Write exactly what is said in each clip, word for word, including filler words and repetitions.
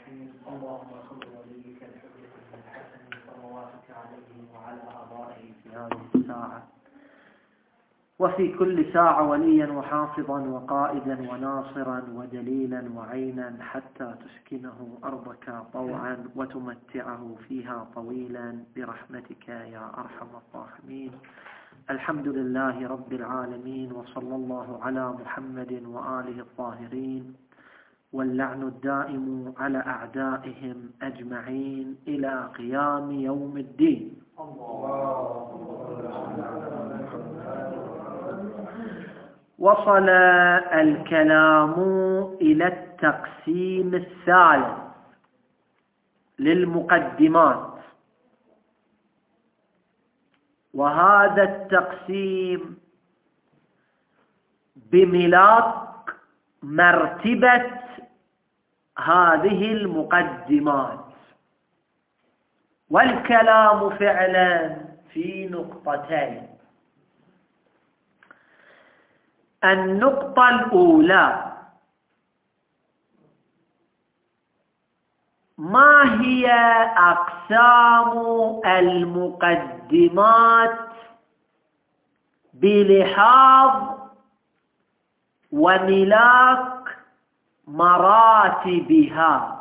الرحيم. اللهم صل وليك الحجة بن الحسن صلواتك عليه وعلى آبائه في هذه الساعة وفي كل ساعة وليا وحافظا وقائدا وناصرا ودليلا وعينا حتى تسكنه أرضك طوعا وتمتعه فيها طويلا برحمتك يا أرحم الراحمين. الحمد لله رب العالمين، وصلى الله على محمد وآله الطاهرين، واللعن الدائم على أعدائهم أجمعين إلى قيام يوم الدين. وصل الكلام إلى التقسيم الثالث للمقدمات، وهذا التقسيم بملاك مرتبة هذه المقدمات، والكلام فعلا في نقطتين. النقطة الأولى: ما هي أقسام المقدمات بلحاظ وملاك مراتبها؟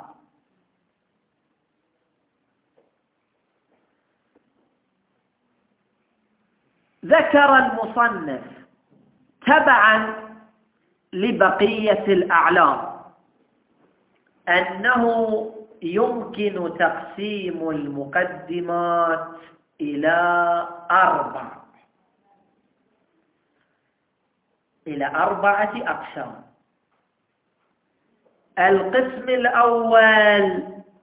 ذكر المصنف تبعا لبقية الأعلام أنه يمكن تقسيم المقدمات إلى أربع إلى أربعة أقسام. القسم الأول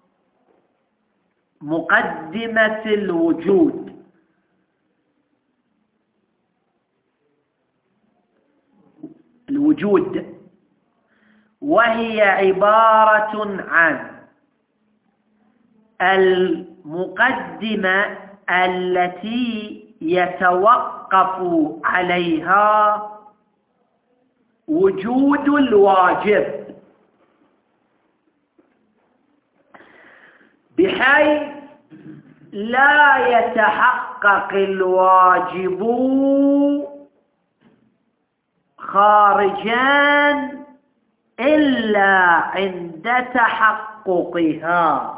مقدمة الوجود، الوجود وهي عبارة عن المقدمة التي يتوقف عليها وجود الواجب، بحيث لا يتحقق الواجب خارجا إلا عند تحققها،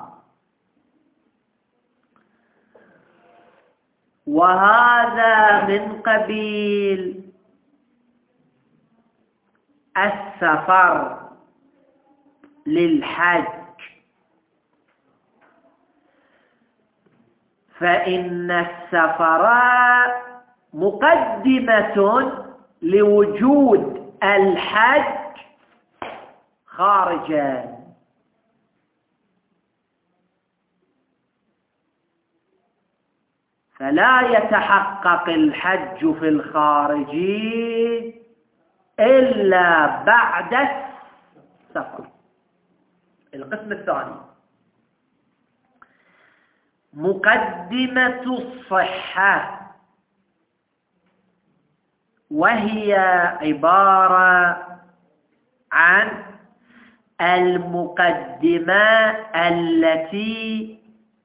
وهذا من قبيل السفر للحج، فإن السفر مقدمة لوجود الحج خارجا. فلا يتحقق الحج في الخارج إلا بعد السفر. القسم الثاني مقدمة الصحة، وهي عبارة عن المقدمة التي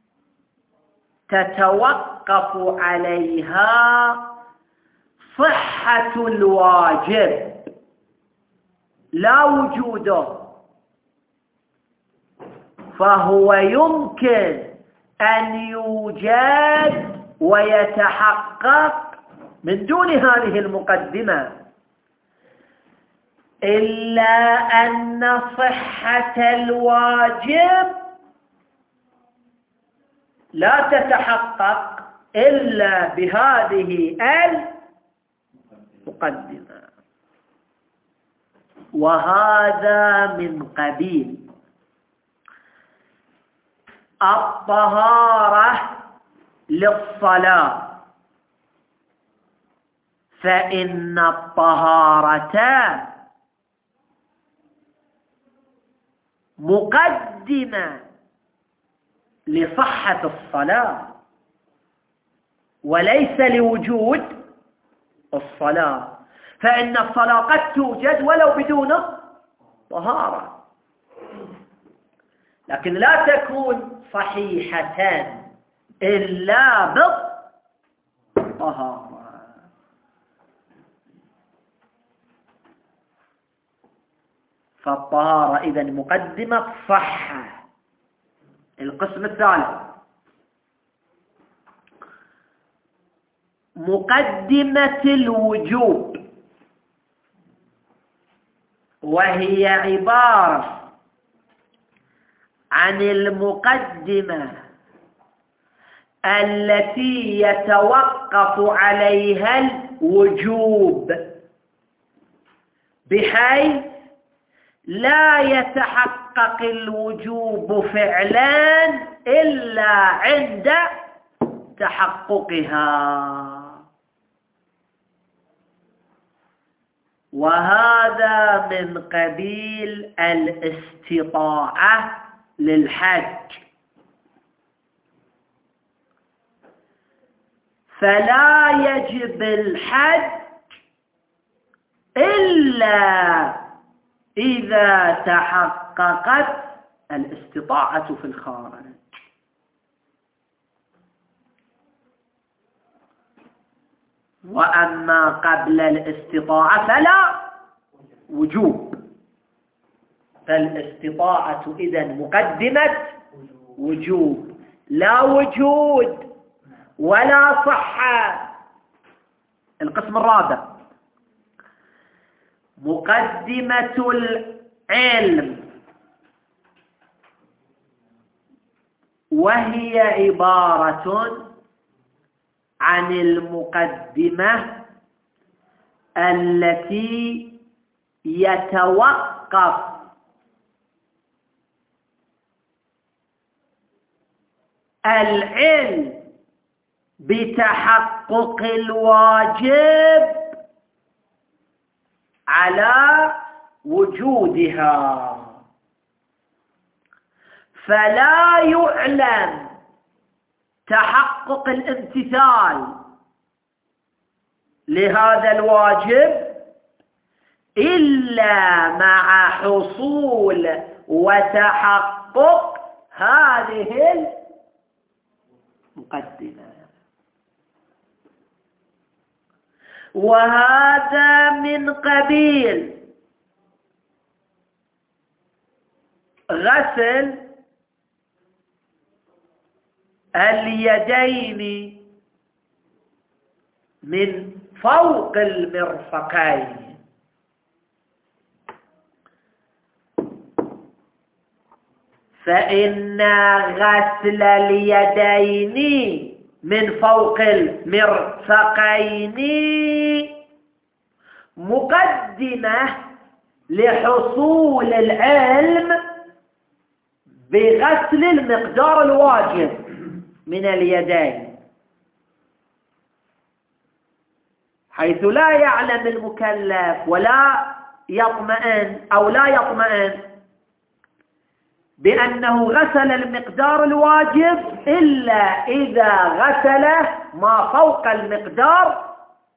تتوقف عليها صحة الواجب لا وجوده، فهو يمكن أن يوجد ويتحقق من دون هذه المقدمة، إلا أن صحة الواجب لا تتحقق إلا بهذه المقدمة، وهذا من قبيل الطهارة للصلاة، فإن الطهارة مقدمة لصحة الصلاة وليس لوجود الصلاة، فإن الصلاة قد توجد ولو بدون طهارة، لكن لا تكون صحيحة إلا بالطهارة. فالطهارة إذن مقدمة صحة. القسم الثالث مقدمة الوجوب، وهي عبارة عن المقدمة التي يتوقف عليها الوجوب، بحيث لا يتحقق الوجوب فعلا إلا عند تحققها. وهذا من قبيل الاستطاعة للحج. فلا يجب الحج إلا إذا تحققت الاستطاعة في الخارج. وأما قبل الاستطاعة فلا وجوب. فالاستطاعة إذن مقدمة وجوب، لا وجود ولا صحة. القسم الرابع مقدمة العلم، وهي عبارة عن المقدمة التي يتوقف العلم بتحقق الواجب على وجودها. فلا يعلم تحقق الامتثال لهذا الواجب إلا مع حصول وتحقق هذه المقدمة. وهذا من قبيل غسل اليدين من فوق المرفقين. فإن غسل اليدين من فوق المرفقين مقدمة لحصول العلم بغسل المقدار الواجب من اليدين، حيث لا يعلم المكلف ولا يطمئن أو لا يطمئن بأنه غسل المقدار الواجب إلا إذا غسل ما فوق المقدار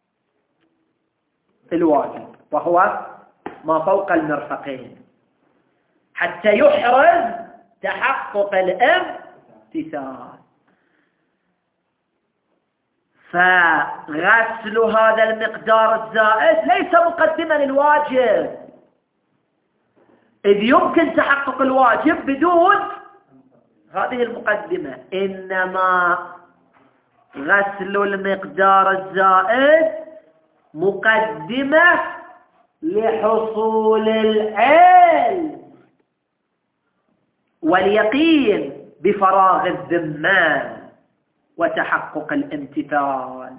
الواجب، وهو ما فوق المرفقين، حتى يحرز تحقق الامتثال. فغسل هذا المقدار الزائد ليس مقدما للواجب، إذ يمكن تحقق الواجب بدون هذه المقدمة. إنما غسل المقدار الزائد مقدمة لحصول العلم واليقين بفراغ الذمة وتحقق الامتثال.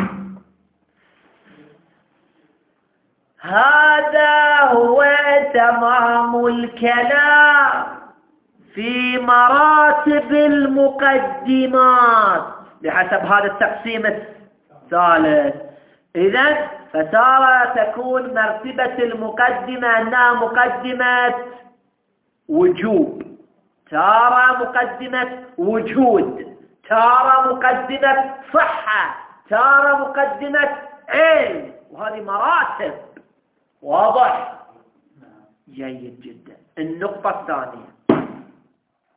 هذا هو تمام الكلام في مراتب المقدمات بحسب هذا التقسيم الثالث. إذن فتارة تكون مرتبة المقدمة أنها مقدمة وجوب، تارة مقدمة وجود، تارة مقدمة صحة، تارة مقدمة علم، وهذه مراتب. واضح؟ جيد جدا. النقطة الثانية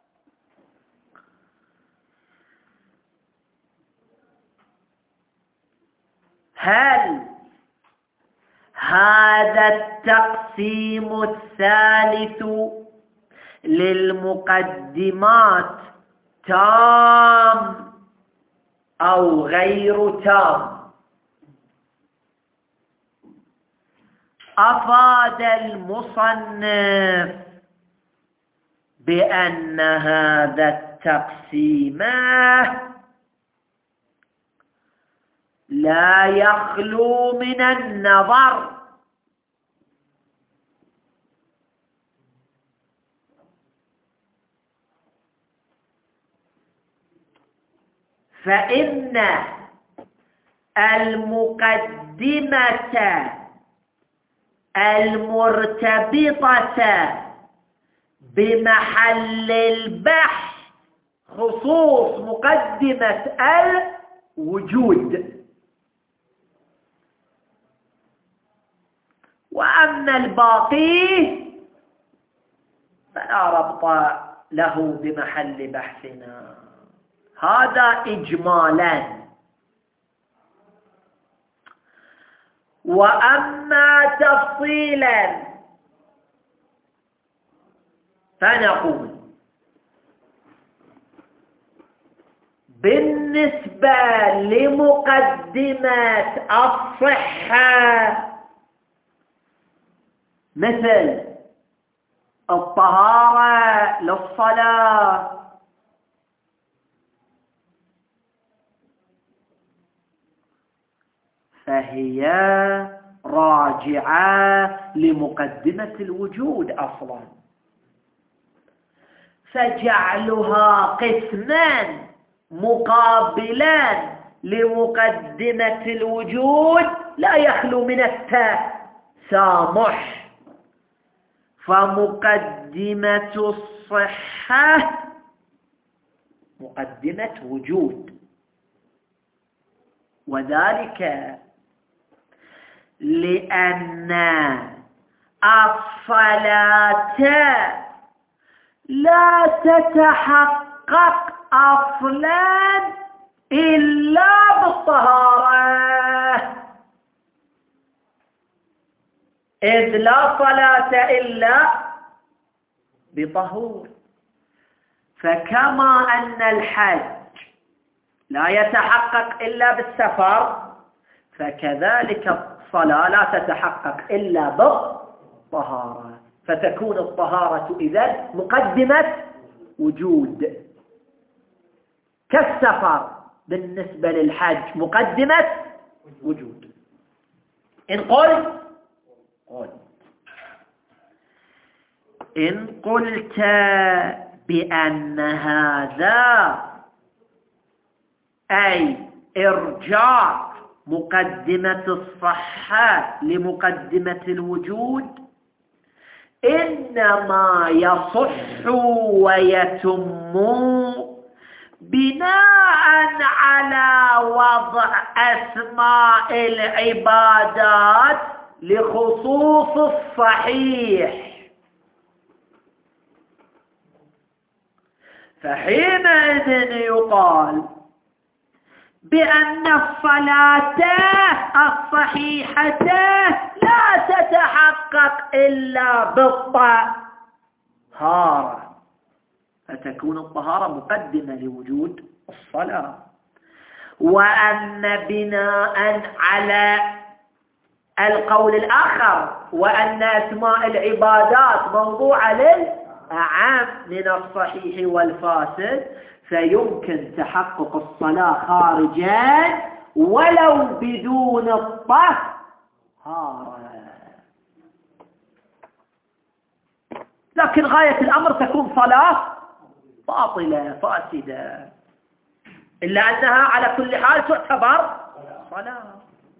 هل هذا التقسيم الثالث للمقدمات تام أو غير تام؟ أفاد المصنف بأن هذا التقسيم لا يخلو من النظر، فإن المقدمة المرتبطة بمحل البحث خصوص مقدمة الوجود، وأما الباقي فلا ربط له بمحل بحثنا. هذا إجمالا. وأما تفصيلا فنقول بالنسبة لمقدمة الصحة مثل الطهارة للصلاة، فهي راجعة لمقدمة الوجود أصلا، فجعلها قسما مقابلا لمقدمة الوجود لا يخلو من التسامح. فمقدمة الصحة مقدمة وجود، وذلك لأن الصلاة لا تتحقق أصلا إلا بالطهارة، إذ لا صلاة إلا بطهور. فكما أن الحج لا يتحقق إلا بالسفر، فكذلك الصلاة لا تتحقق إلا بالطهارة، فتكون الطهارة إذن مقدمة وجود، كالسفر بالنسبة للحج مقدمة وجود. إن قلت قل إن قلت بأن هذا أي إرجاع مقدمة الصحة لمقدمة الوجود إنما يصح ويتم بناء على وضع أسماء العبادات لخصوص الصحيح، فحينئذ يقال بأن الصلاة الصحيحة لا تتحقق إلا بالطهارة، فتكون الطهارة مقدمة لوجود الصلاة. وأن بناء على القول الآخر وأن أسماء العبادات موضوعة للأعم من الصحيح والفاسد، فيمكن تحقق الصلاة خارجا ولو بدون الطهارة، لكن غاية الأمر تكون صلاة باطلة فاسدة، إلا أنها على كل حال تعتبر صلاة.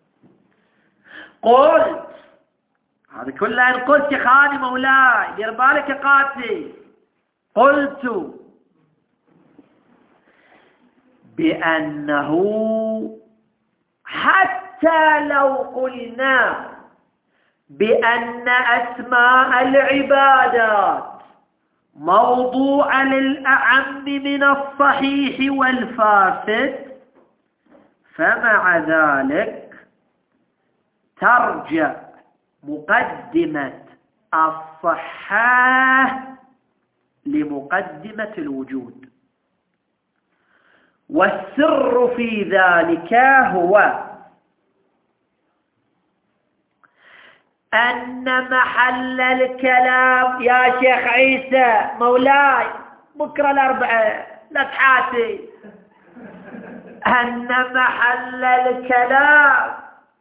قلت هذا كله إن قلت يا خاني مولاي دير بالك يا قاتل، قلت بأنه حتى لو قلنا بأن أسماء العبادات موضوع للأعم من الصحيح والفاسد، فمع ذلك ترجع مقدمة الصحة لمقدمة الوجود، والسر في ذلك هو أن محل الكلام يا شيخ عيسى مولاي بكرة الأربعاء لا تحاتي، أن محل الكلام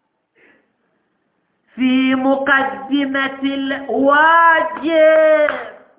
في مقدمة الواجب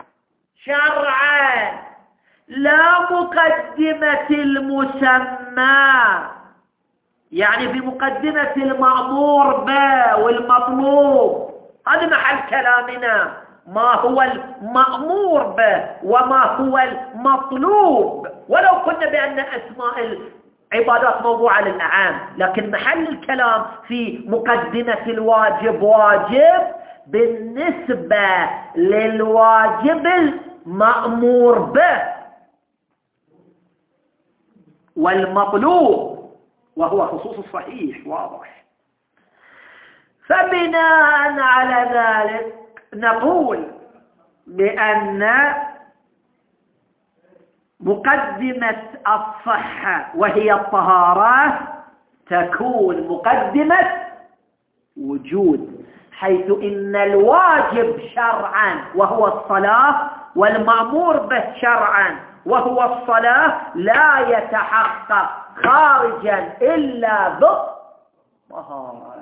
شرعا لا مقدمة المسمى، يعني في مقدمة المأمور به والمطلوب. هذا محل كلامنا، ما هو المأمور به وما هو المطلوب، ولو قلنا بأن أسماء العبادات موضوعة للأعام، لكن محل الكلام في مقدمة الواجب واجب بالنسبة للواجب المأمور به والمطلوب، وهو خصوص الصحيح واضح. فبناء على ذلك نقول بأن مقدمة الصحة وهي الطهارة تكون مقدمة وجود، حيث إن الواجب شرعا وهو الصلاة والمأمور به شرعا وهو الصلاة لا يتحقق خارجا إلا بالطهارة.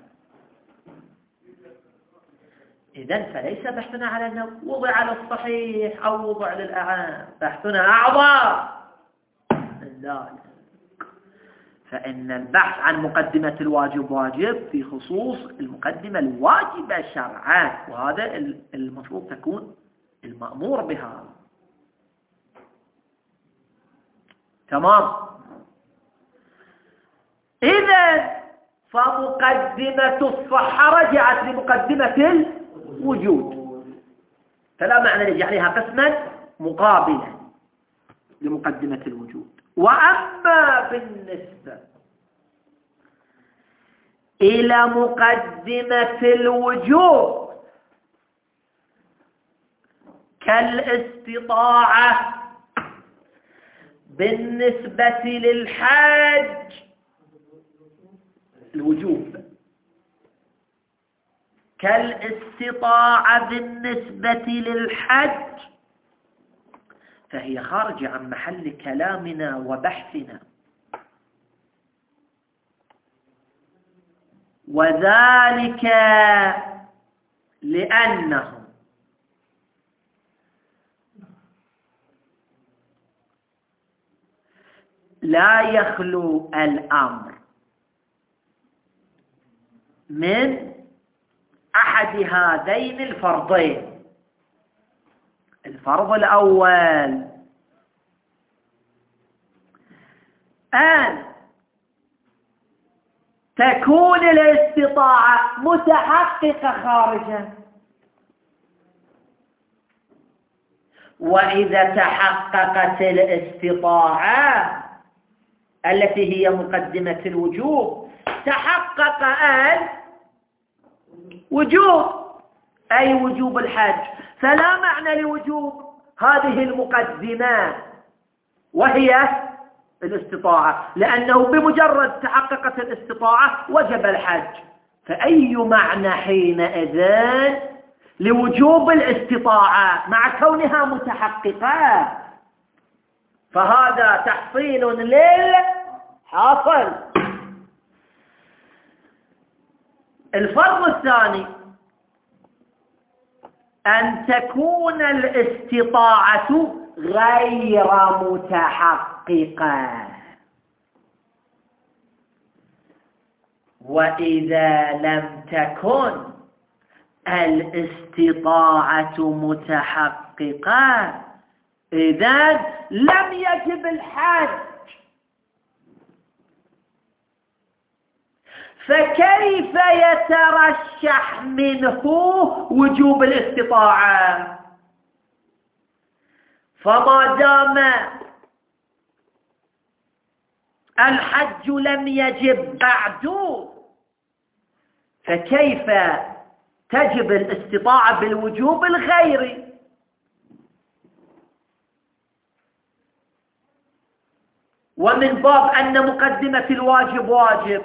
إذن فليس بحثنا على أنه وضع للصحيح أو وضع للأعام، بحثنا أعظم من ذلك، فإن البحث عن مقدمة الواجب واجب في خصوص المقدمة الواجبة شرعا، وهذا المفروض تكون المأمور بها. تمام. إذن فمقدمة الصحة رجعت لمقدمة الوجود، فلا معنى لجعلها قسما مقابلا لمقدمة الوجود. وأما بالنسبة إلى مقدمة الوجود كالاستطاعة بالنسبة للحج، الوجوب كالاستطاعة بالنسبة للحج، فهي خارجة عن محل كلامنا وبحثنا، وذلك لأنهم لا يخلو الأمر من أحد هذين الفرضين. الفرض الأول أن تكون الاستطاعة متحققة خارجا، وإذا تحققت الاستطاعة التي هي مقدمة الوجوب تحقق الوجوب، أي وجوب الحج، فلا معنى لوجوب هذه المقدمة وهي الاستطاعة، لأنه بمجرد تحققت الاستطاعة وجب الحج، فأي معنى حينئذ لوجوب الاستطاعة مع كونها متحققة؟ فهذا تحصيل للحاصل. الفرض الثاني أن تكون الاستطاعة غير متحققة، وإذا لم تكن الاستطاعة متحققة إذن لم يجب الحج، فكيف يترشح منه وجوب الاستطاعة؟ فما دام الحج لم يجب بعد، فكيف تجب الاستطاعة بالوجوب الغيري؟ ومن باب أن مقدمة الواجب واجب،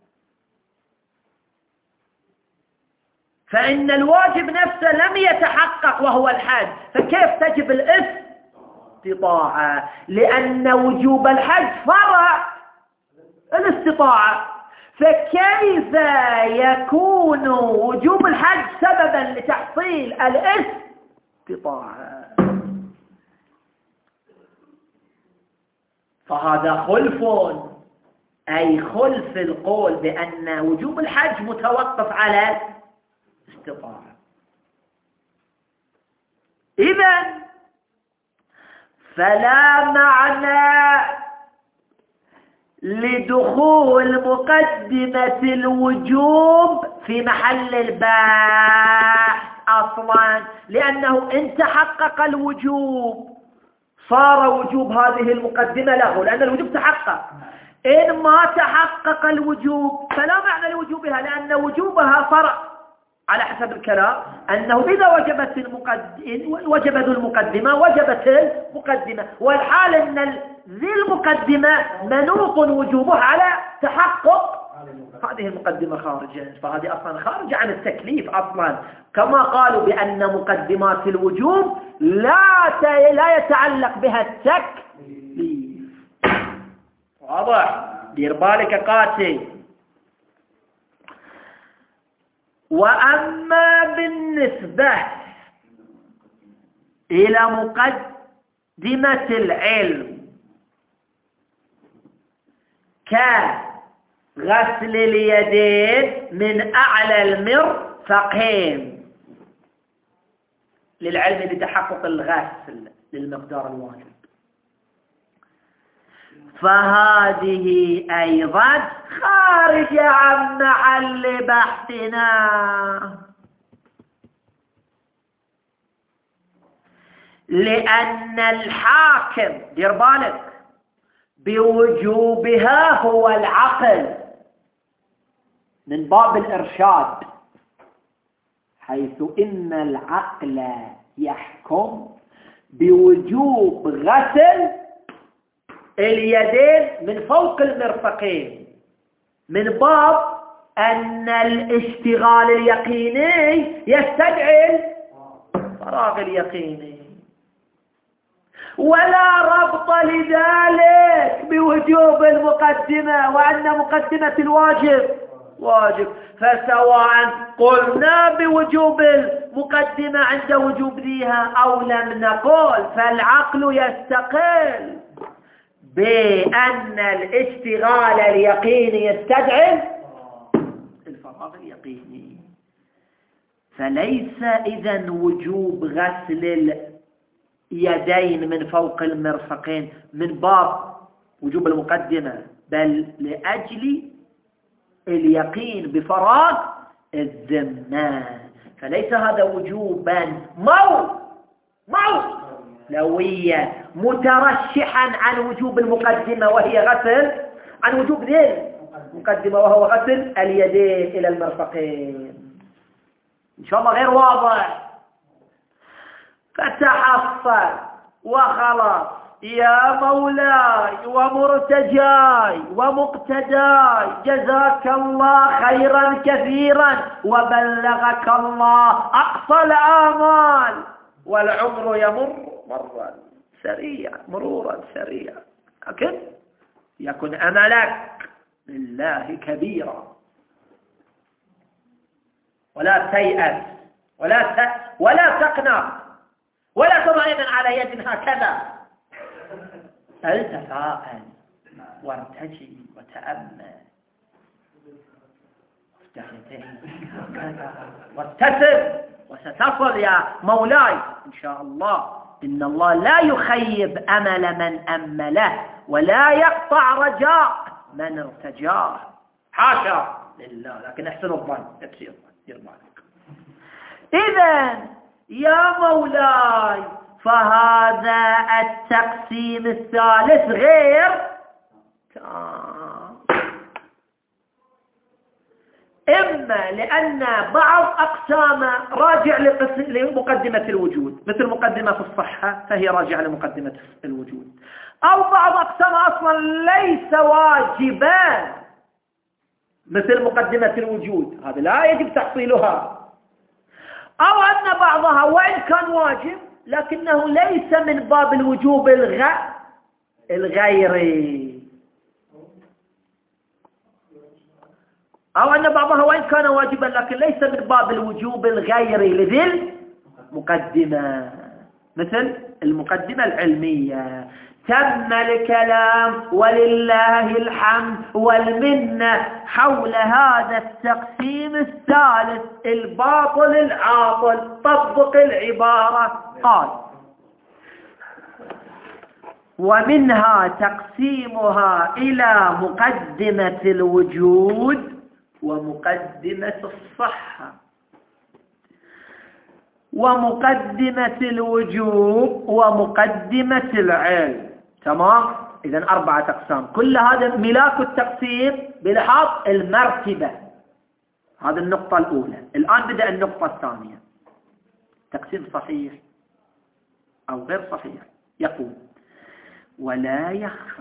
فإن الواجب نفسه لم يتحقق وهو الحج، فكيف تجب الاستطاعة؟ لأن وجوب الحج فرع الاستطاعة، فكيف يكون وجوب الحج سببا لتحصيل الاستطاعة؟ فهذا خلف، أي خلف القول بأن وجوب الحج متوقف على الاستطاعة. إذن فلا معنى لدخول مقدمة الوجوب في محل البحث أصلا، لأنه إن تحقق الوجوب صار وجوب هذه المقدمة له، لأن الوجوب تحقق. إن ما تحقق الوجوب فلا معنى لوجوبها، لأن وجوبها فرع على حسب الكلام أنه إذا وجبت المقدمة وجبت المقدمة وجبت المقدمة، والحال أن ذي المقدمة منوط وجوبه على تحقق هذه المقدمة خارجة، فهذه أصلا خارجة عن التكليف أصلا، كما قالوا بأن مقدمات الوجوب لا لا يتعلق بها التكليف. واضح؟ دير بالك قاتل. وأما بالنسبة إلى مقدمة العلم كغسل اليدين من أعلى المرفقين للعلم بتحقق الغسل للمقدار الواجب، فهذه أيضا خارجة عن محل بحثنا، لأن الحاكم دير بالك بوجوبها هو العقل من باب الإرشاد، حيث إن العقل يحكم بوجوب غسل اليدين من فوق المرفقين، من باب أن الاشتغال اليقيني يستدعي الفراغ اليقيني، ولا ربط لذلك بوجوب المقدمة وأن مقدمة الواجب واجب. فسواء قلنا بوجوب المقدمة عند وجوب ذيها أو لم نقول، فالعقل يستقل بأن الاشتغال اليقيني يستدعي الفراغ اليقيني، فليس إذن وجوب غسل اليدين من فوق المرفقين من باب وجوب المقدمة، بل لأجل اليقين بفراغ الذمة، فليس هذا وجوبا مو مو لوية مترشحا عن وجوب المقدمة وهي غسل، عن وجوب ذي المقدمة وهو غسل اليدين إلى المرفقين. إن شاء الله غير واضح؟ فتحصل وخلاص يا مولاي ومرتجاي ومقتداي، جزاك الله خيرا كثيرا وبلغك الله أقصى الآمال، والعمر يمر مرا سريعا مرورا سريعا، لكن يكن أملك لله كبيرا، ولا تيأس ولا ت... ولا تقنع ولا تضعين على يد هكذا، التفاءل وارتجي وتأمل وابتسم وستصل يا مولاي إن شاء الله. إن الله لا يخيب أمل من أمله ولا يقطع رجاء من ارتجاه، حاشا لله، لكن احسن الظن يكسي الظن. إذن يا مولاي فهذا التقسيم الثالث غير تام، إما لأن بعض أقسام راجع لمقدمة الوجود، مثل مقدمة الصحة فهي راجعة لمقدمة الوجود، أو بعض أقسام أصلا ليس واجبا مثل مقدمة الوجود، هذا لا يجب تحصيلها، أو أن بعضها وإن كان واجب لكنه ليس من باب الوجوب الغ... الغيري، أو أن بعضها وإن كان واجبا لكن ليس من باب الوجوب الغيري لذي المقدمة، مثل المقدمة العلمية. تم الكلام ولله الحمد والمنة حول هذا التقسيم الثالث الباطل العاطل. طبق العبارة. قال: ومنها تقسيمها إلى مقدمة الوجود ومقدمة الصحة. ومقدمة الوجوب ومقدمة العلم. تمام؟ إذن أربعة أقسام، كل هذا ملاك التقسيم بلحاظ المرتبة. هذه النقطة الأولى. الآن بدأ النقطة الثانية، تقسيم صحيح أو غير صحيح. يقول: ولا يخفى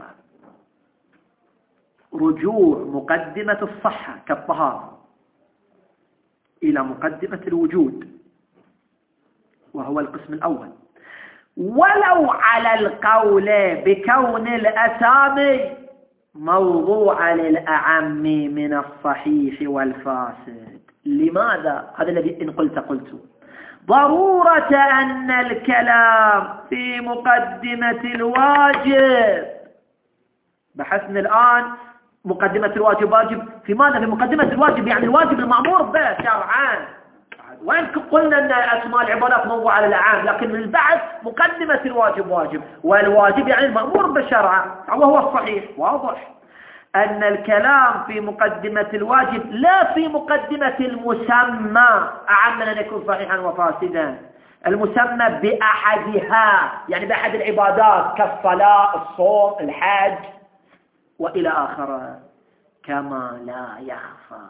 رجوع مقدمة الصحة كالطهارة إلى مقدمة الوجود، وهو القسم الأول، ولو على القول بكون الأسامي موضوع للأعم من الصحيح والفاسد. لماذا؟ هذا الذي إن قلت قلت ضرورة أن الكلام في مقدمة الواجب. بحثنا الآن مقدمة الواجب واجب في ماذا؟ في مقدمة الواجب، يعني الواجب المأمور به شرعا. وإن قلنا أن أسماء العبادات موضوعة على الأعام، لكن من البحث مقدمة الواجب واجب، والواجب يعني المأمور بالشرع، وهو الصحيح. واضح أن الكلام في مقدمة الواجب لا في مقدمة المسمى، أعم من أن يكون صحيحا وفاسدا. المسمى بأحدها، يعني بأحد العبادات كالصلاة، الصوم، الحج وإلى آخره، كما لا يخفى.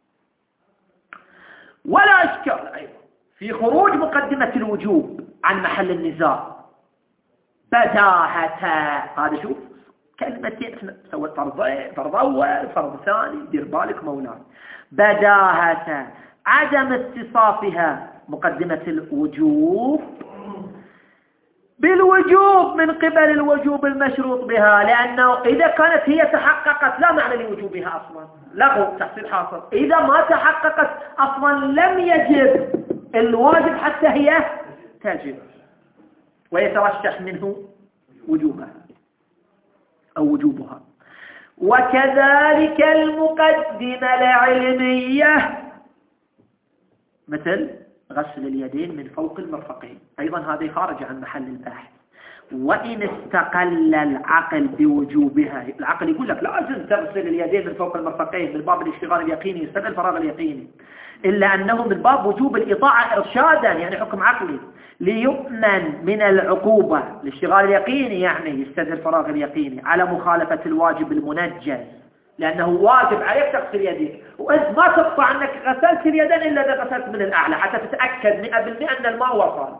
ولا إشكال أيضا في خروج مقدمة الوجوب عن محل النزاع بداهة. هذا شوف كلمتين سوى فرضين، فرض أول فرض ثاني، دير بالك مولاي. بداهة عدم اتصافها مقدمة الوجوب بالوجوب من قبل الوجوب المشروط بها، لأنه إذا كانت هي تحققت لا معنى لوجوبها أصلا، لغو تحصيل حاصل. إذا ما تحققت أصلا لم يجب الواجب حتى هي تجب ويترشح منه وجوبها أو وجوبها. وكذلك المقدمة العلمية مثل غسل اليدين من فوق المرفقين، أيضا هذه خارج عن محل البحث. وإن استقل العقل بوجوبها، العقل يقول لك لازم تغسل اليدين من فوق المرفقين من باب الاشتغال اليقيني، يستقل الفراغ اليقيني، إلا أنه من باب وجوب الإطاعة إرشادا، يعني حكم عقلي، ليؤمن من العقوبة. الاشتغال اليقيني يعني يستدل الفراغ اليقيني على مخالفة الواجب المنجز، لأنه واجب عليك تغسل يديك، وأنت ما تقطع أنك غسلت اليدين إلا إذا غسلت من الأعلى حتى تتأكد مئة بالمئة أن الماء وصل.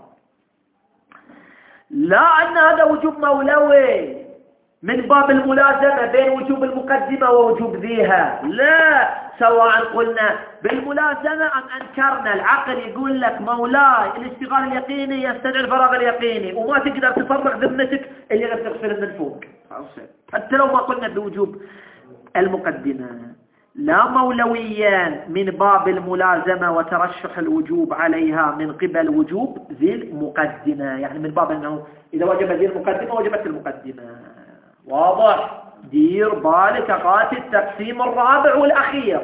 لا أن هذا وجوب مولوي من باب الملازمة بين وجوب المقدمة ووجوب ذيها، لا، سواء قلنا بالملازمة أم أنكرنا. العقل يقول لك مولاي الاشتغال اليقيني يستدعي الفراغ اليقيني، وما تقدر تفرغ ذمتك اللي غير تغسل من فوق، حتى لو ما قلنا بوجوب المقدمة. لا مولويا من باب الملازمة وترشح الوجوب عليها من قبل وجوب ذي المقدمة، يعني من باب أنه إذا وجب ذي المقدمة وجبت المقدمة. واضح؟ دير بالك قاتل التقسيم الرابع والأخير.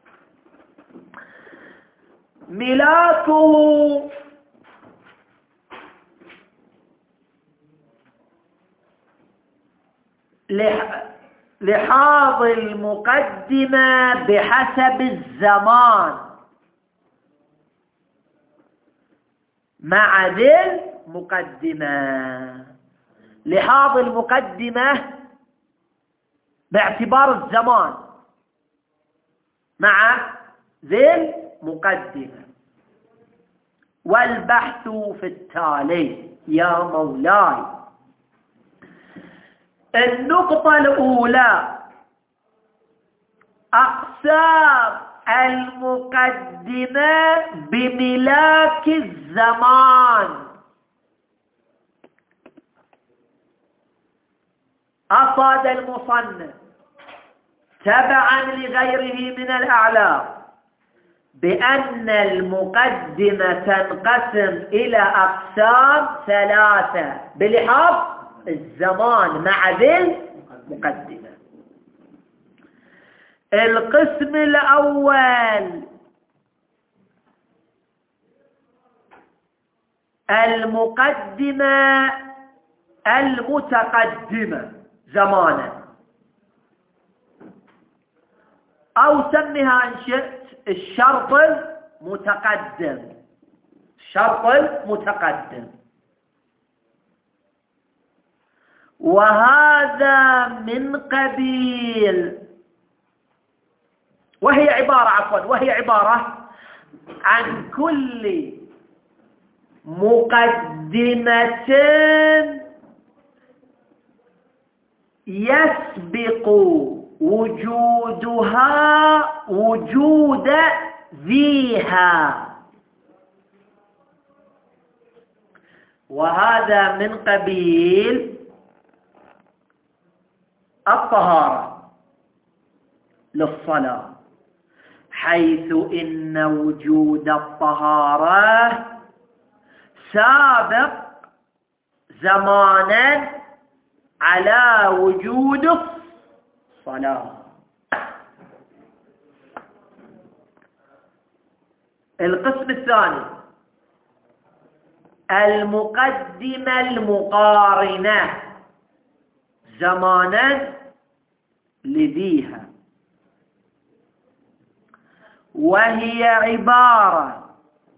ملاكه لح... لحاظ المقدمة بحسب الزمان مع ذي المقدمة. لحاظ المقدمة باعتبار الزمان مع ذي المقدمة. والبحث في التالي يا مولاي. النقطة الأولى أقسام المقدمة بملاك الزمان. أفاد المصنف تبعا لغيره من الأعلام بأن المقدمة تنقسم إلى أقسام ثلاثة بلحاظ الزمان مع ذي المقدمة. القسم الأول المقدمة المتقدمة زمانا، أو سميها إن شئت الشرط المتقدم. الشرط المتقدم، وهذا من قبيل وهي عبارة عفوا وهي عبارة عن كل مقدمة يسبق وجودها وجود ذيها، وهذا من قبيل الطهارة للصلاة، حيث إن وجود الطهارة سابق زمانا على وجود الصلاة. القسم الثاني المقدمة المقارنة زمانا لذيها، وهي عبارة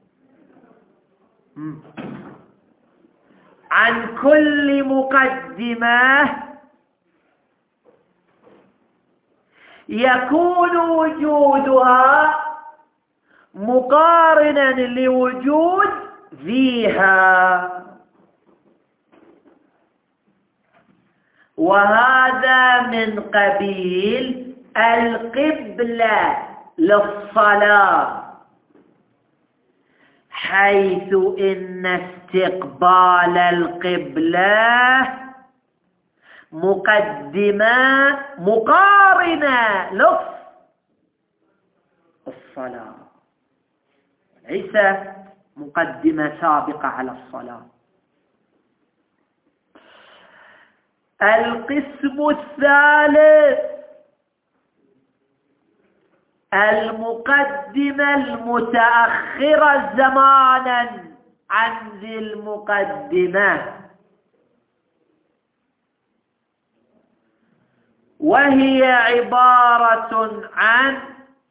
عن كل مقدمة يكون وجودها مقارنا لوجود ذيها، وهذا من قبيل القبلة للصلاة، حيث إن استقبال القبلة مقدمة مقارنة للصلاة، ليس مقدمة سابقة على الصلاة. القسم الثالث المقدمة المتأخرة زمانا عن ذي المقدمة، وهي عبارة عن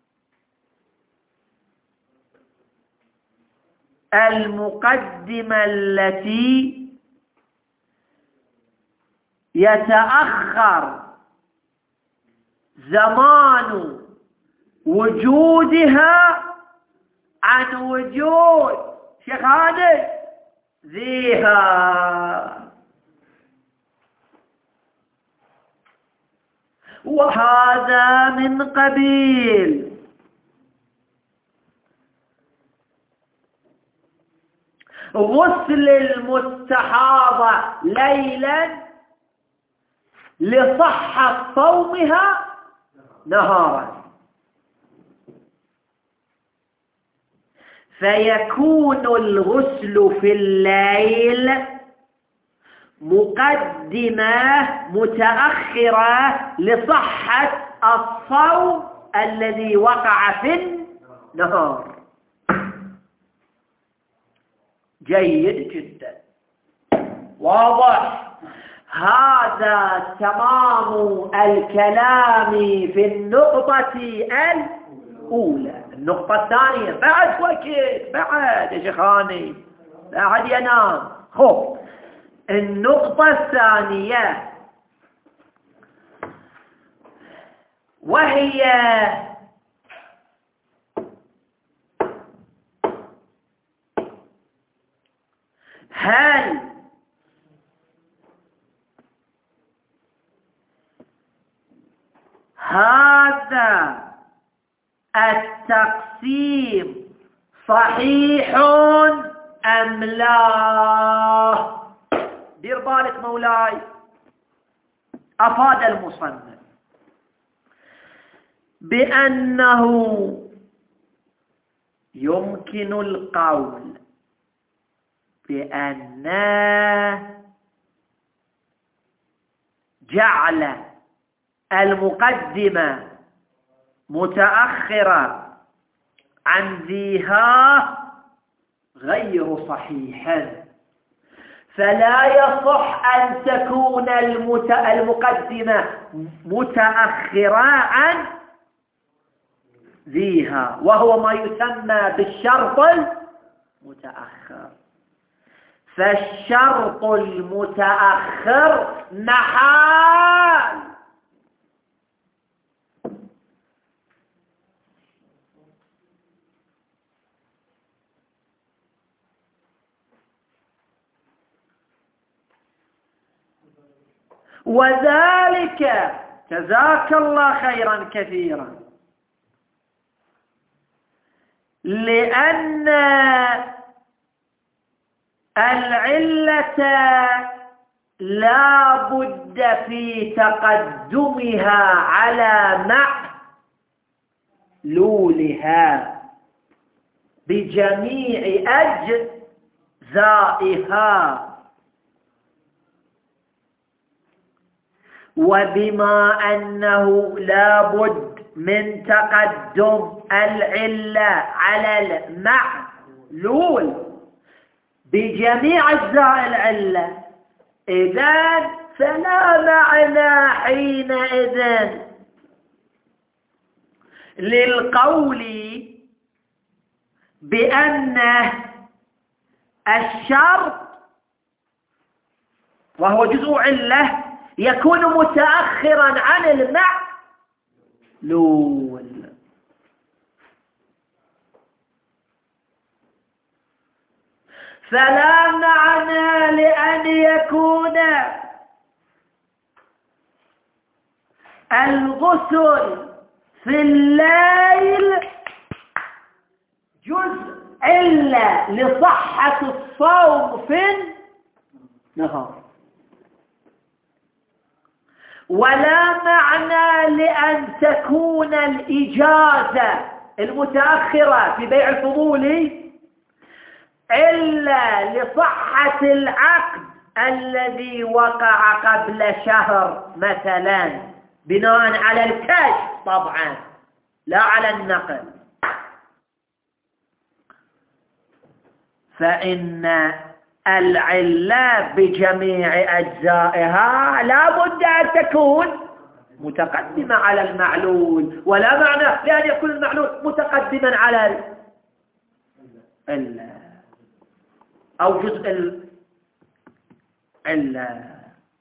المقدمة التي يتأخر زمان وجودها عن وجود شيخاني ذيها، وهذا من قبيل غسل المستحاضة ليلا لصحة صومها نهارا، فيكون الغسل في الليل مقدمة متأخرة لصحة الصوم الذي وقع في النهار. جيد جدا، واضح. هذا تمام الكلام في النقطة الأولى. النقطة الثانية بعد وقت، بعد يا شيخاني، بعد ينام. خب، النقطة الثانية وهي هل هذا التقسيم صحيح أم لا؟ دير بالك مولاي. أفاد المصنف بأنه يمكن القول بأن جعل المقدمة متأخرة عن ذيها غير صحيح، فلا يصح أن تكون المقدمة متأخرة عن ذيها، وهو ما يسمى بالشرط المتأخر. فالشرط المتأخر محال وذلك جزاك الله خيرا كثيرا لأن العلة لا بد في تقدمها على معلولها بجميع أجزائها، وبما أنه لا بد من تقدم العلة على المعلول بجميع أجزاء العلة، إذن فلا معنى حينئذ للقول بأن الشرط وهو جزء علة يكون متأخرا عن المعلول. فلا معنى لأن يكون الغسل في الليل جزء إلا لصحة الصوم في النهار، ولا معنى لأن تكون الإجازة المتأخرة في بيع الفضول إلا لصحة العقد الذي وقع قبل شهر مثلا، بناء على الكشف طبعا لا على النقل. فإن العلة بجميع أجزائها لا بد أن تكون متقدمة على المعلول، ولا معنى لأن يكون المعلول متقدما على العلة أو جزء العلة.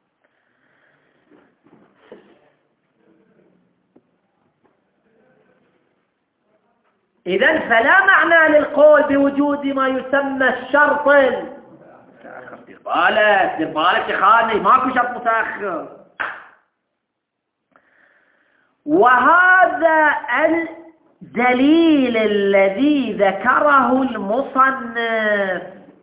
إذن فلا معنى للقول بوجود ما يسمى الشرط المتأخر. دير بالك دير بالك يا خالي، ماكو شرط متأخر. وهذا الدليل الذي ذكره المصنف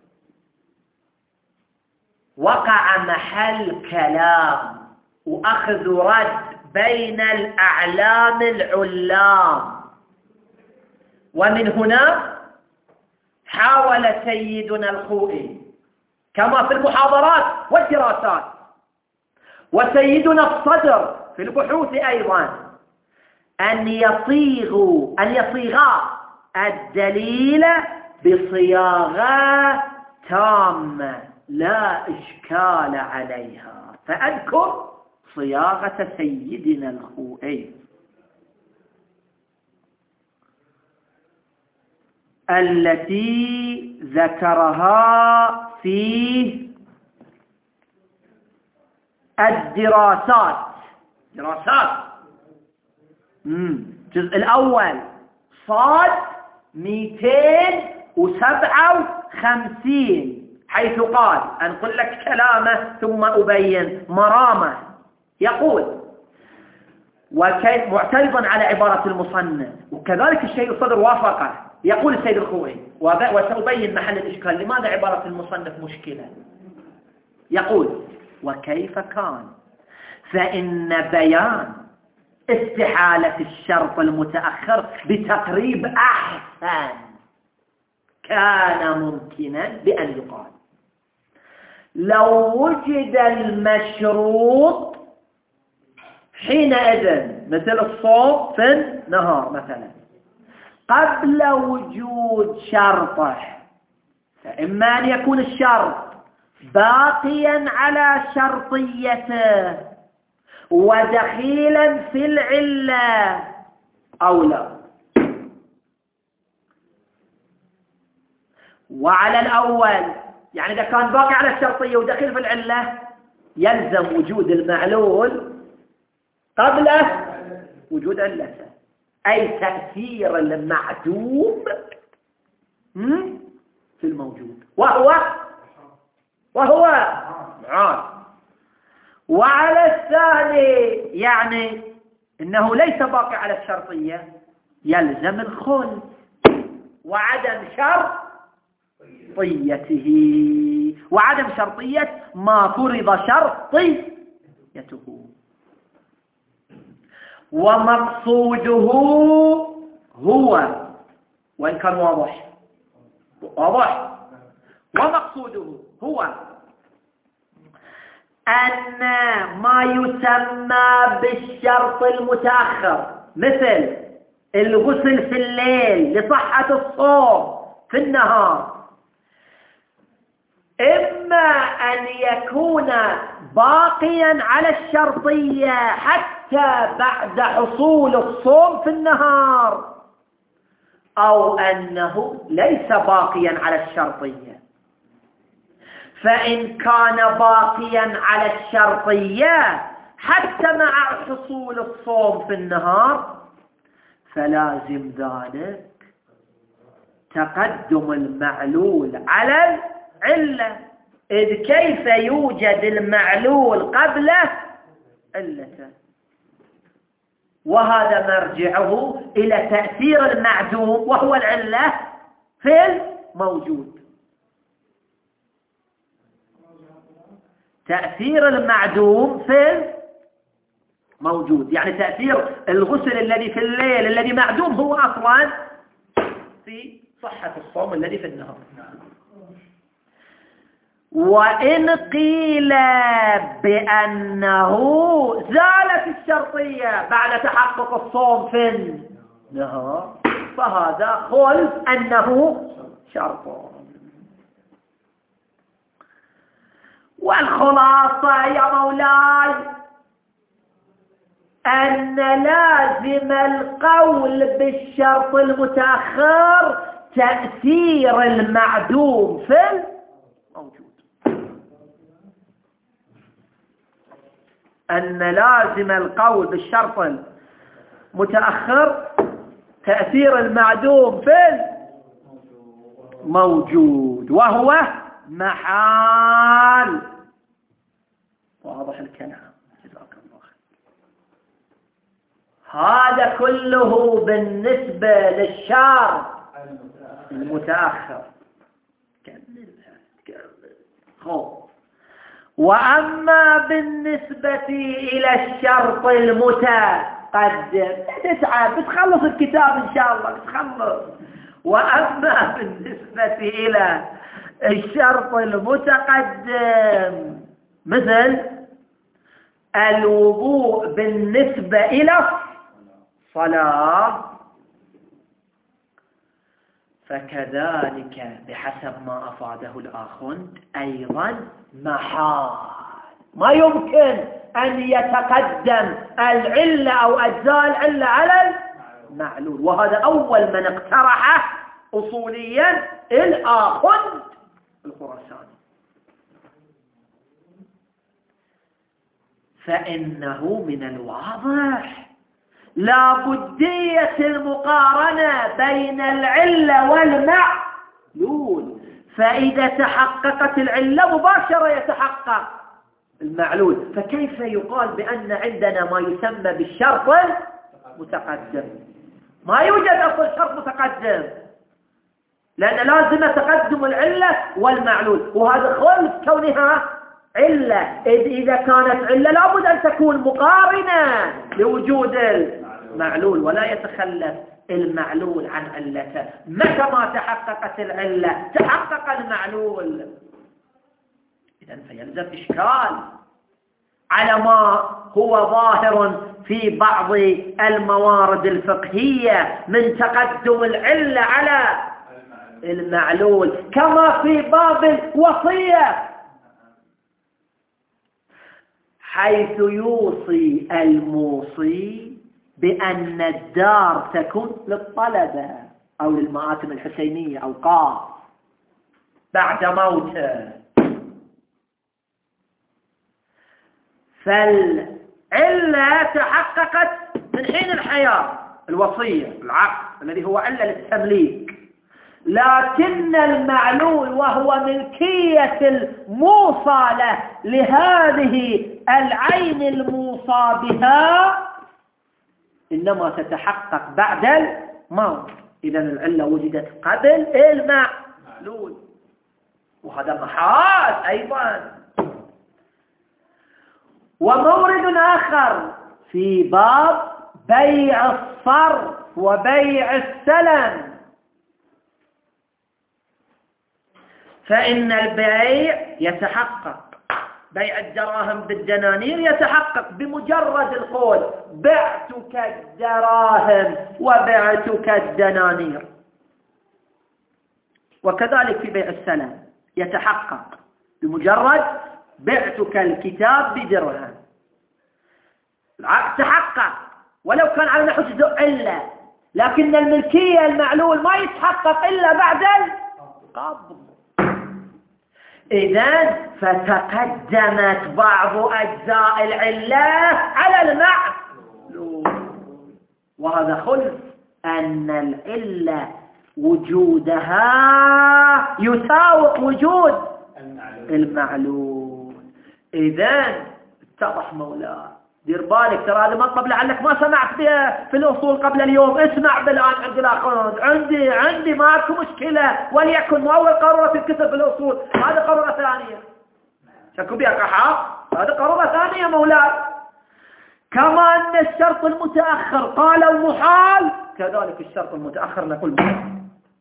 وقع محل كلام وأخذ رد بين الأعلام العلام، ومن هنا حاول سيدنا الخوئي كما في المحاضرات والدراسات، وسيدنا الصدر في البحوث أيضا، أن يصيغوا أن يصيغا الدليل بصياغة تامة لا إشكال عليها. فأذكر صياغة سيدنا الخوئي التي ذكرها في الدراسات دراسات الجزء الأول صاد مئتين وسبعة وخمسين حيث قال، أنقل لك كلامه ثم أبين مرامه، يقول معترضا على عبارة المصنف، وكذلك الشيخ الصدر وافقه، يقول السيد الخوئي، وسأبين محل الإشكال لماذا عبارة المصنف مشكلة. يقول: وكيف كان فإن بيان استحالة الشرط المتأخر بتقريب أحسن كان ممكنا بأن يقال لو وجد المشروط حينئذ مثل الصوم في النهار مثلا قبل وجود شرطه، فإما أن يكون الشرط باقيا على شرطيته ودخيلا في العلة أو لا. وعلى الأول يعني إذا كان باقي على الشرطية ودخيل في العلة يلزم وجود المعلول قبل وجود علته، أي تأثير المعدوم في الموجود وهو وهو عاد. وعلى الثاني يعني إنه ليس باقي على الشرطية يلزم الخلف وعدم شرطيته وعدم شرطية ما فرض شرطيته. ومقصوده هو، وإن كان واضح واضح ومقصوده هو أن ما يسمى بالشرط المتأخر مثل الغسل في الليل لصحة الصوم في النهار إما أن يكون باقيا على الشرطية حتى بعد حصول الصوم في النهار، أو أنه ليس باقيا على الشرطية. فإن كان باقيا على الشرطية حتى مع حصول الصوم في النهار فلازم ذلك تقدم المعلول على العلة، إذ كيف يوجد المعلول قبل علته؟ وهذا مرجعه إلى تأثير المعدوم وهو العلة في الموجود. تأثير المعدوم في الموجود يعني تأثير الغسل الذي في الليل الذي معدوم هو أصلا في صحة الصوم الذي في النهار. وإن قيل بأنه زالت الشرطية بعد تحقق الصوم في النهار فهذا خلف أنه شرط. والخلاصة يا مولاي أن لازم القول بالشرط المتأخر تأثير المعدوم في الموجود، أن لازم القول بالشرط المتأخر تأثير المعدوم في الموجود وهو محال. واضح الكلام؟ جزاك الله خير. هذا كله بالنسبة للشرط المتأخر. كملها كمل. وأما بالنسبة إلى الشرط المتقدم تسعى بتخلص الكتاب إن شاء الله بتخلص. وأما بالنسبة إلى الشرط المتقدم مثل الوضوء بالنسبة إلى الصلاة فكذلك بحسب ما أفاده الآخوند أيضا محال، ما يمكن أن يتقدم العلة أو أجزاء العلة على المعلول. وهذا أول من اقترح أصوليا الآخوند الخراساني. فإنه من الواضح لا بدية المقارنة بين العلة والمعلول، فإذا تحققت العلة مباشرة يتحقق المعلول. فكيف يقال بأن عندنا ما يسمى بالشرط المتقدم؟ ما يوجد أصل شرط متقدم، لأن لازم تقدم العلة والمعلول، وهذا خلف كونها علة. إذا كانت علة لابد أن تكون مقارنة لوجود المعلول، ولا يتخلف المعلول عن علته. متى ما تحققت العلة تحقق المعلول. إذن فيلزم إشكال على ما هو ظاهر في بعض الموارد الفقهية من تقدم العلة على المعلول، كما في باب الوصية حيث يوصي الموصي بأن الدار تكون للطلبة أو للمآتم الحسينية أو قاص بعد موته. فالعلة تحققت من حين الحياة، الوصية العقد الذي هو علة للتمليك، لكن المعلول وهو ملكية الموصى له لهذه العين الموصى بها إنما تتحقق بعد الموت. إذا العلة وجدت قبل المعلول، وهذا محال أيضا. ومورد آخر في باب بيع الصرف وبيع السلم، فإن البيع يتحقق، بيع الدراهم بالدنانير يتحقق بمجرد القول بعتك الدراهم وبعتك الدنانير. وكذلك في بيع السلم يتحقق بمجرد بعتك الكتاب بدرهم. العقد تحقق ولو كان على نحو علة، لكن الملكية المعلول ما يتحقق إلا بعد القبض. إذن فتقدمت بعض أجزاء العلة على المعلول، وهذا خلف أن العلة وجودها يساوق وجود المعلول. إذن اتضح مولاي، دير بالك، ترى هذا مطلب لعلك ما سمعت به في الأصول قبل اليوم، اسمع بالآن عندي الأخوان، عندي عندي ماكو مشكلة، وليكن أول قرورة في الكتب في الأصول، هذا قرورة ثانية شكو بيها قحاط، هذا قرورة ثانية مولاي. كما أن الشرط المتأخر قالوا محال، كذلك الشرط المتأخر نقول محال،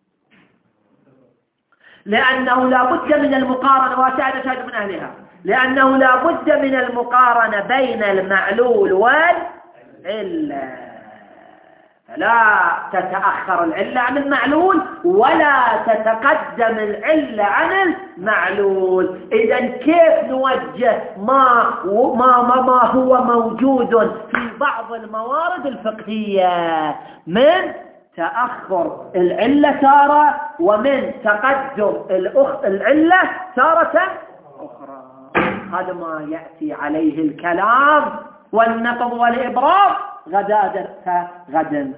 لأنه لا بد من المقارنة، وشاهد شاهد من أهلها، لأنه لا بد من المقارنة بين المعلول والعلة، فلا تتأخر العلة عن المعلول ولا تتقدم العلة عن المعلول. إذن كيف نوجه ما ما ما هو موجود في بعض الموارد الفقهية من تأخر العلة تارة ومن تقدم العلة تارة أخرى؟ هذا ما يأتي عليه الكلام والنقض والإبراز غدا غدا.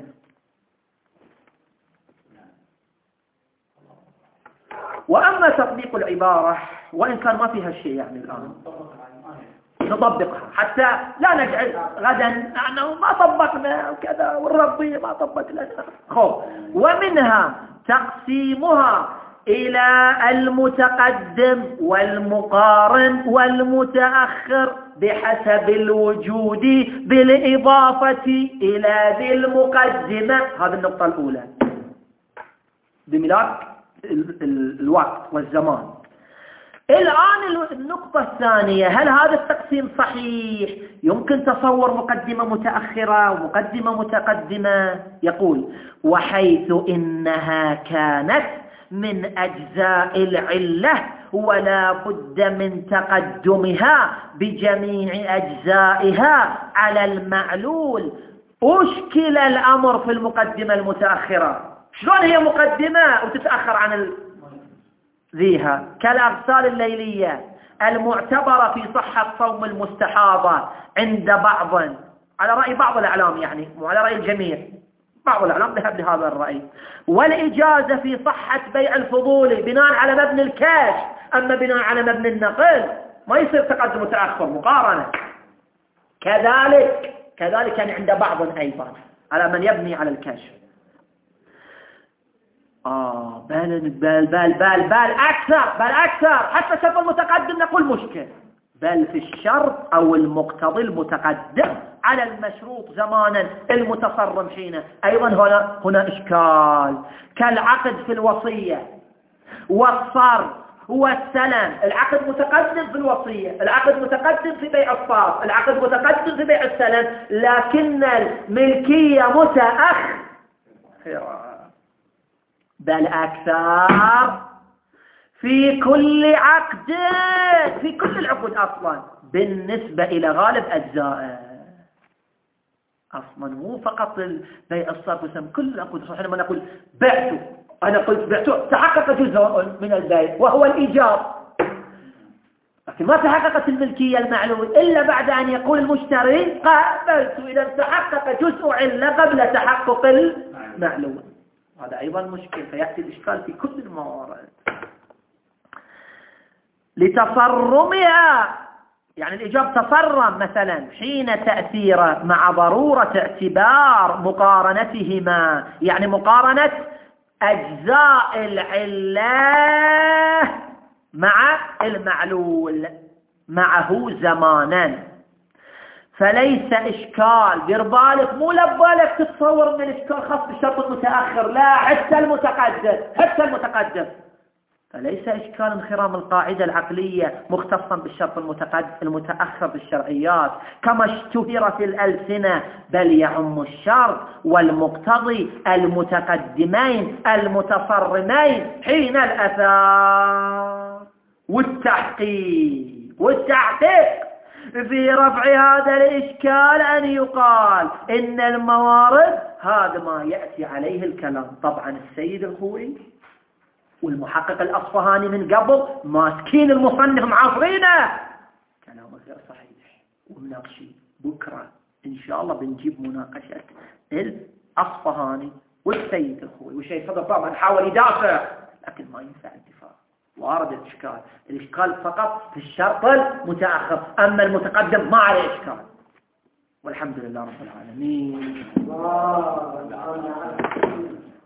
وأما تطبيق العبارة وإن كان ما فيها شيء يعني الآن نطبقها حتى لا نجعل غدا أنه ما طبقنا وكذا والربي ما طبق لنا. خب، ومنها تقسيمها إلى المتقدم والمقارن والمتأخر بحسب الوجود بالإضافة إلى ذي المقدمة. هذه النقطة الأولى بملاك الوقت والزمان. الآن النقطة الثانية، هل هذا التقسيم صحيح؟ يمكن تصور مقدمة متأخرة ومقدمة متقدمة. يقول: وحيث إنها كانت من أجزاء العلة ولا بد من تقدمها بجميع أجزائها على المعلول، أشكل الأمر في المقدمة المتأخرة. شلون هي مقدمة وتتأخر عن ذيها؟ كالأغسال الليلية المعتبرة في صحة صوم المستحاضة عند بعض، على رأي بعض الأعلام يعني مو على رأي الجميع، بعض العلماء ذهب لهذا الرأي. والإجازة في صحة بيع الفضولي بناء على مبني الكاش، أما بناء على مبني النقل ما يصير تقدم وتأخر، مقارنة. كذلك كذلك يعني عند بعض أيضا على من يبني على الكاش. آه بل بل بل بل بل أكثر بل أكثر حتى الشرط المتقدم نقول مشكل، بل في الشرط أو المقتضي المتقدم على المشروط زمانا المتصرم حينه أيضا هنا هنا إشكال، كالعقد في الوصية والصرف والسلم. العقد متقدم في الوصية، العقد متقدم في بيع الصرف، العقد متقدم في بيع السلم، لكن الملكية متأخرة بل أكثر في كل عقد، في كل العقود أصلا بالنسبة إلى غالب أجزائه. أصلا مو فقط بيع الصرف والسلم، كل العقود. صحيح لما نقول بعته، أنا قلت بعته تحقق جزء من البيع وهو الإيجار، لكن ما تحققت الملكية المعلومة إلا بعد أن يقول المشتري قابلت، إذا تحقق جزء علة قبل تحقق المعلومة. هذا أيضا مشكل، فيأتي الإشكال في كل الموارد. لتصرمها يعني الإيجاب تصرم مثلا حين تأثيره مع ضرورة اعتبار مقارنتهما، يعني مقارنة أجزاء العلة مع المعلول معه زمانا. فليس إشكال، دير بالك مو لبالك تتصور أن الإشكال خاص بالشرط المتأخر، لا حتى المتقدم حتى المتقدم. فليس إشكال انخرام القاعدة العقلية مختصا بالشرط المتقدم المتأخر في الشرعيات كما اشتهر في الألسنة، بل يعم الشرط والمقتضي المتقدمين المتصرمين حين الأثار والتحقيق والتحقيق في رفع هذا الإشكال أن يقال إن الموارد هذا ما يأتي عليه الكلام. طبعا السيد الخوئي والمحقق الأصفهاني من قبل ماسكين المصنف معاصرينه، كلامه غير صحيح. ومناقشين بكرة إن شاء الله بنجيب مناقشة الأصفهاني والسيد الخوئي، والشيء صدر طبعا حاول يدافع لكن ما ينفع الدفاع، وارد الإشكال. الإشكال فقط في الشرط المتأخر، أما المتقدم ما عليه إشكال. والحمد لله رب العالمين.